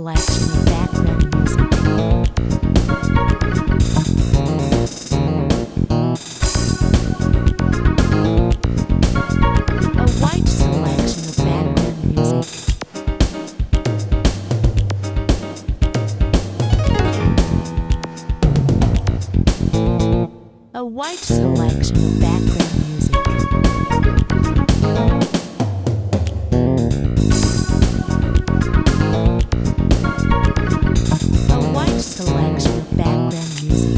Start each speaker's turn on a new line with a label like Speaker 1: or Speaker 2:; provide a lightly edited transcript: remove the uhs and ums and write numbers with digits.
Speaker 1: selection of background music. A wide selection of background music. A wide selection of background music. A wide selection of background music.